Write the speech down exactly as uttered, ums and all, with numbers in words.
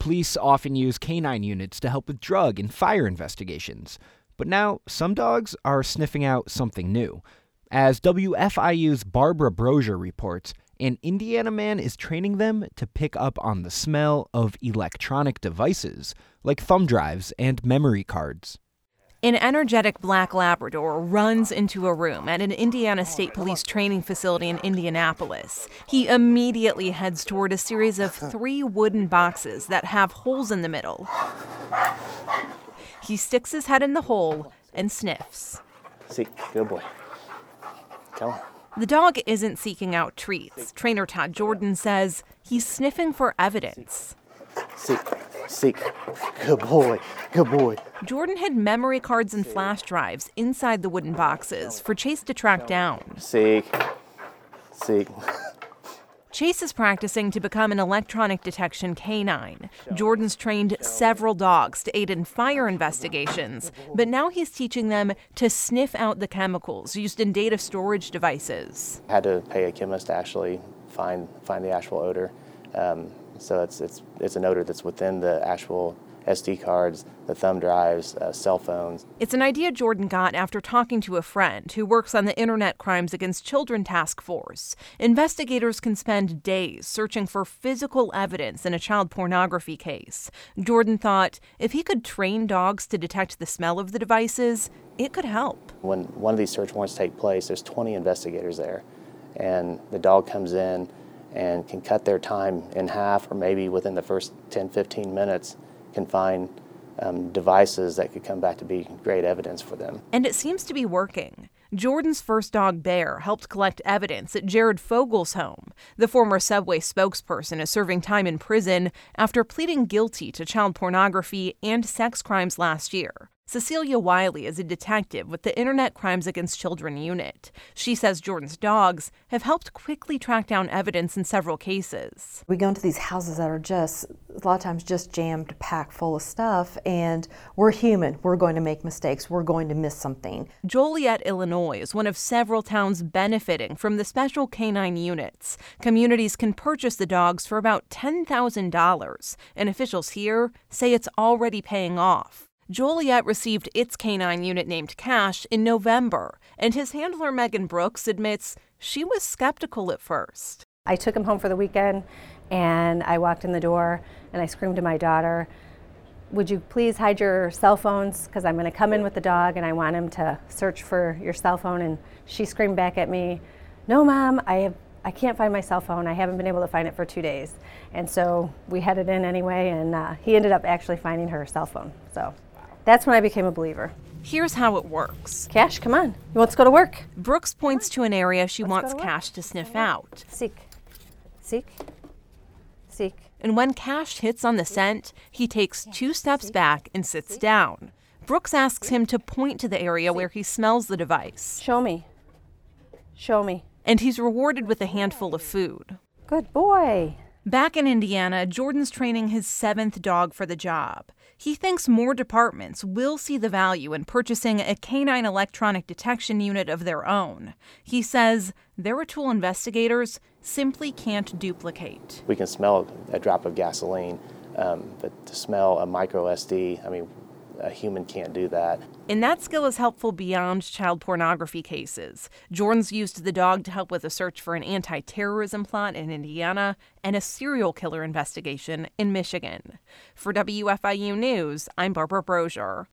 Police often use canine units to help with drug and fire investigations. But now, some dogs are sniffing out something new. As W F I U's Barbara Brosier reports, an Indiana man is training them to pick up on the smell of electronic devices, like thumb drives and memory cards. An energetic black Labrador runs into a room at an Indiana State Police training facility in Indianapolis. He immediately heads toward a series of three wooden boxes that have holes in the middle. He sticks his head in the hole and sniffs. See, good boy. Come on. The dog isn't seeking out treats. Trainer Todd Jordan says he's sniffing for evidence. Seek, seek. Good boy, good boy. Jordan hid memory cards and flash drives inside the wooden boxes for Chase to track down. Seek, seek. Chase is practicing to become an electronic detection canine. Jordan's trained several dogs to aid in fire investigations, but now he's teaching them to sniff out the chemicals used in data storage devices. I had to pay a chemist to actually find find the actual odor. Um, so it's it's it's an odor that's within the actual S D cards, the thumb drives, uh, cell phones. It's an idea Jordan got after talking to a friend who works on the Internet Crimes Against Children Task Force. Investigators can spend days searching for physical evidence in a child pornography case. Jordan thought if he could train dogs to detect the smell of the devices, it could help. When one of these search warrants take place, there's twenty investigators there, and the dog comes in and can cut their time in half, or maybe within the first ten, fifteen minutes, can find um, devices that could come back to be great evidence for them. And it seems to be working. Jordan's first dog, Bear, helped collect evidence at Jared Fogel's home. The former Subway spokesperson is serving time in prison after pleading guilty to child pornography and sex crimes last year. Cecilia Wiley is a detective with the Internet Crimes Against Children unit. She says Jordan's dogs have helped quickly track down evidence in several cases. We go into these houses that are just, a lot of times just jammed, packed full of stuff, and we're human. We're going to make mistakes. We're going to miss something. Joliet, Illinois is one of several towns benefiting from the special canine units. Communities can purchase the dogs for about ten thousand dollars, and officials here say it's already paying off. Joliet received its canine unit named Cash in November, and his handler Megan Brooks admits she was skeptical at first. I took him home for the weekend, and I walked in the door, and I screamed to my daughter, "Would you please hide your cell phones, because I'm going to come in with the dog, and I want him to search for your cell phone." And she screamed back at me, "No, Mom, I have I can't find my cell phone. I haven't been able to find it for two days." And so we headed in anyway, and uh, he ended up actually finding her cell phone. So that's when I became a believer. Here's how it works. Cash, come on. You want to go to work? Brooks points to an area she Let's wants go to work. Cash to sniff out. Seek. Seek. Seek. And when Cash hits on the scent, he takes two steps back and sits down. Brooks asks him to point to the area where he smells the device. Show me. Show me. And he's rewarded with a handful of food. Good boy. Back in Indiana, Jordan's training his seventh dog for the job. He thinks more departments will see the value in purchasing a canine electronic detection unit of their own. He says they're a tool investigators simply can't duplicate. We can smell a drop of gasoline, um, but to smell a micro S D, I mean, a human can't do that. And that skill is helpful beyond child pornography cases. Jordan's used the dog to help with a search for an anti-terrorism plot in Indiana and a serial killer investigation in Michigan. For W F I U News, I'm Barbara Brosier.